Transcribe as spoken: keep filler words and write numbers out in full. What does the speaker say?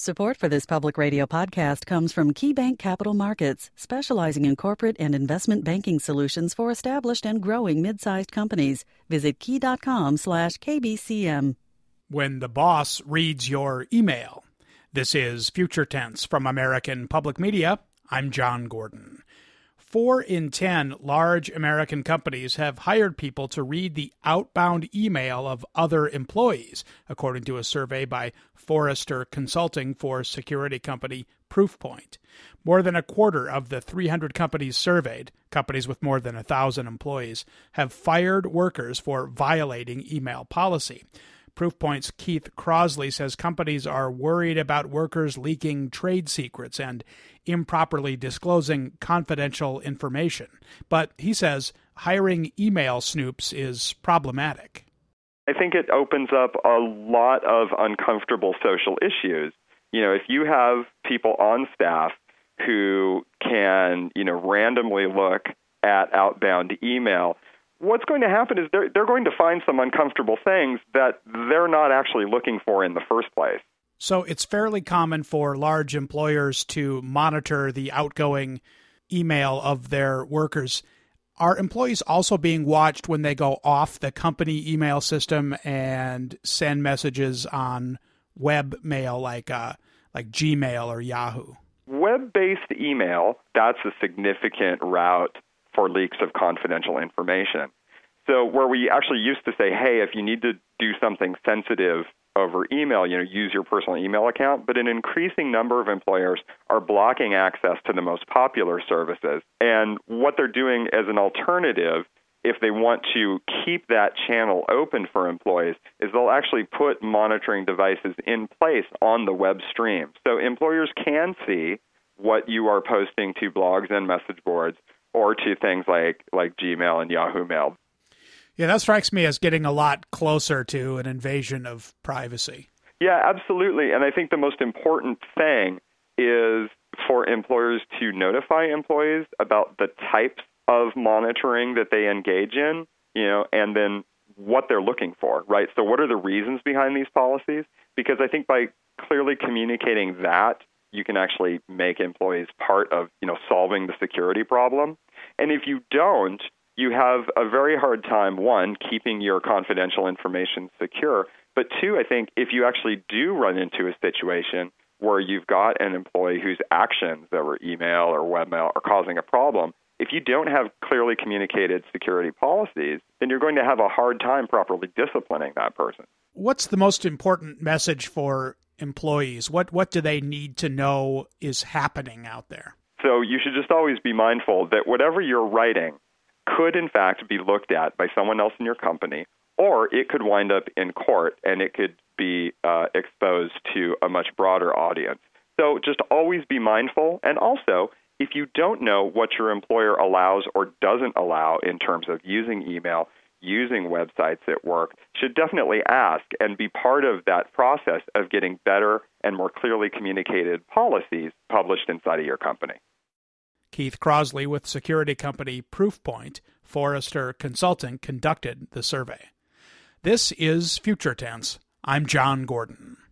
Support for this public radio podcast comes from KeyBank Capital Markets, specializing in corporate and investment banking solutions for established and growing mid-sized companies. Visit key.com slash KBCM. When the boss reads your email. This is Future Tense from American Public Media. I'm John Gordon. Four in ten large American companies have hired people to read the outbound email of other employees, according to a survey by Forrester Consulting for security company Proofpoint. More than a quarter of the three hundred companies surveyed, companies with more than one thousand employees, have fired workers for violating email policy. Proofpoint's Keith Crosley says companies are worried about workers leaking trade secrets and improperly disclosing confidential information. But he says hiring email snoops is problematic. I think it opens up a lot of uncomfortable social issues. You know, if you have people on staff who can, you know, randomly look at outbound email, what's going to happen is they're, they're going to find some uncomfortable things that they're not actually looking for in the first place. So it's fairly common for large employers to monitor the outgoing email of their workers. Are employees also being watched when they go off the company email system and send messages on web mail like uh, like Gmail or Yahoo? Web-based email, that's a significant route for leaks of confidential information. So where we actually used to say, hey, if you need to do something sensitive over email, you know, use your personal email account, but an increasing number of employers are blocking access to the most popular services. And what they're doing as an alternative, if they want to keep that channel open for employees, is they'll actually put monitoring devices in place on the web stream. So employers can see what you are posting to blogs and message boards or to things like, like Gmail and Yahoo Mail. Yeah, that strikes me as getting a lot closer to an invasion of privacy. Yeah, absolutely. And I think the most important thing is for employers to notify employees about the types of monitoring that they engage in, you know, and then what they're looking for, right? So what are the reasons behind these policies? Because I think by clearly communicating that, you can actually make employees part of, you know, solving the security problem. And if you don't, you have a very hard time, one, keeping your confidential information secure. But two, I think if you actually do run into a situation where you've got an employee whose actions over email or webmail are causing a problem, if you don't have clearly communicated security policies, then you're going to have a hard time properly disciplining that person. What's the most important message for employees? What what do they need to know is happening out there? So you should just always be mindful that whatever you're writing could, in fact, be looked at by someone else in your company, or it could wind up in court and it could be uh, exposed to a much broader audience. So just always be mindful. And also, if you don't know what your employer allows or doesn't allow in terms of using email, using websites at work, should definitely ask and be part of that process of getting better and more clearly communicated policies published inside of your company. Keith Crosley with security company Proofpoint, Forrester Consulting, conducted the survey. This is Future Tense. I'm John Gordon.